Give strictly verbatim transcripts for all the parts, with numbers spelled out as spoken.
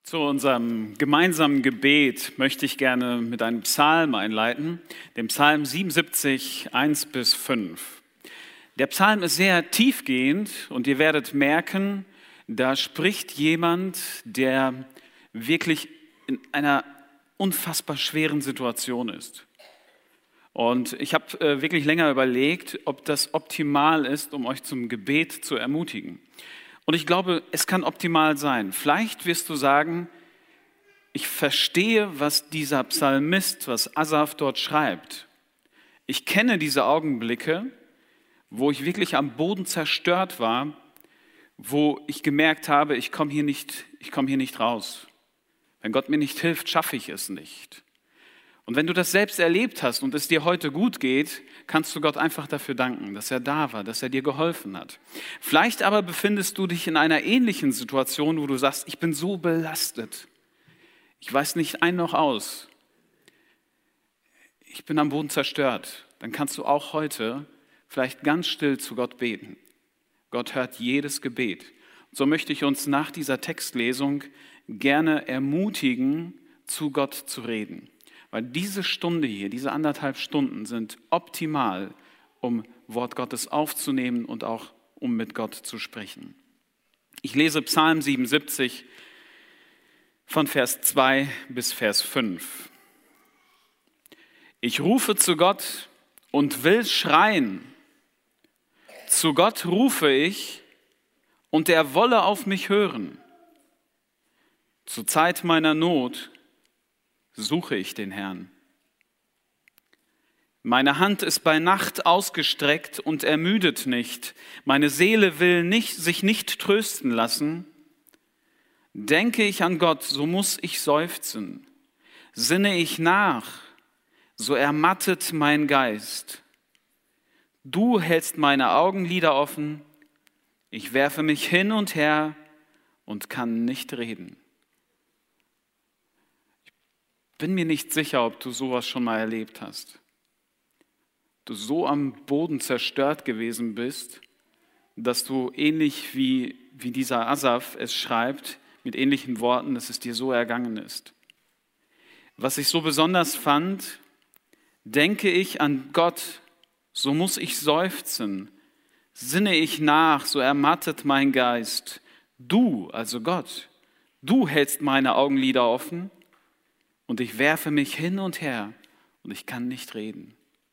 Zu unserem gemeinsamen Gebet möchte ich gerne mit einem Psalm einleiten, dem Psalm siebenundsiebzig, eins bis fünf. Der Psalm ist sehr tiefgehend und ihr werdet merken, da spricht jemand, der wirklich in einer unfassbar schweren Situation ist. Und ich habe äh, wirklich länger überlegt, ob das optimal ist, um euch zum Gebet zu ermutigen. Und ich glaube, es kann optimal sein. Vielleicht wirst du sagen, ich verstehe, was dieser Psalmist, was Asaf dort schreibt. Ich kenne diese Augenblicke, wo ich wirklich am Boden zerstört war, wo ich gemerkt habe, ich komme hier nicht, ich komme hier nicht raus. Wenn Gott mir nicht hilft, schaffe ich es nicht. Und wenn du das selbst erlebt hast und es dir heute gut geht, kannst du Gott einfach dafür danken, dass er da war, dass er dir geholfen hat. Vielleicht aber befindest du dich in einer ähnlichen Situation, wo du sagst, ich bin so belastet. Ich weiß nicht ein noch aus. Ich bin am Boden zerstört. Dann kannst du auch heute vielleicht ganz still zu Gott beten. Gott hört jedes Gebet. So möchte ich uns nach dieser Textlesung gerne ermutigen, zu Gott zu reden. Weil diese Stunde hier, diese anderthalb Stunden sind optimal, um Wort Gottes aufzunehmen und auch um mit Gott zu sprechen. Ich lese Psalm siebenundsiebzig von Vers zwei bis Vers fünf. Ich rufe zu Gott und will schreien. Zu Gott rufe ich und er wolle auf mich hören. Zur Zeit meiner Not suche ich den Herrn. Meine Hand ist bei Nacht ausgestreckt und ermüdet nicht. Meine Seele will nicht, sich nicht trösten lassen. Denke ich an Gott, so muss ich seufzen. Sinne ich nach, so ermattet mein Geist. Du hältst meine Augenlider offen. Ich werfe mich hin und her und kann nicht reden. Bin mir nicht sicher, ob du sowas schon mal erlebt hast. Du so am Boden zerstört gewesen bist, dass du ähnlich wie, wie dieser Asaf es schreibt, mit ähnlichen Worten, dass es dir so ergangen ist. Was ich so besonders fand, denke ich an Gott, so muss ich seufzen. Sinne ich nach, so ermattet mein Geist. Du, also Gott, du hältst meine Augenlider offen. Und ich werfe mich hin und her und ich kann nicht reden.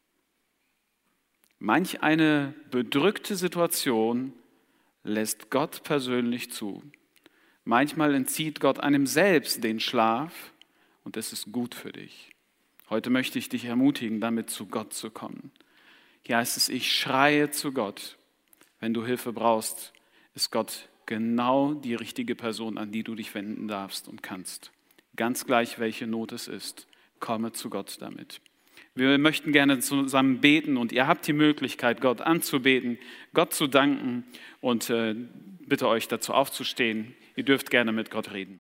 Manch eine bedrückte Situation lässt Gott persönlich zu. Manchmal entzieht Gott einem selbst den Schlaf und es ist gut für dich. Heute möchte ich dich ermutigen, damit zu Gott zu kommen. Hier heißt es, ich schreie zu Gott. Wenn du Hilfe brauchst, ist Gott genau die richtige Person, an die du dich wenden darfst und kannst. Ganz gleich, welche Not es ist, komme zu Gott damit. Wir möchten gerne zusammen beten und ihr habt die Möglichkeit, Gott anzubeten, Gott zu danken und äh, bitte euch dazu aufzustehen. Ihr dürft gerne mit Gott reden.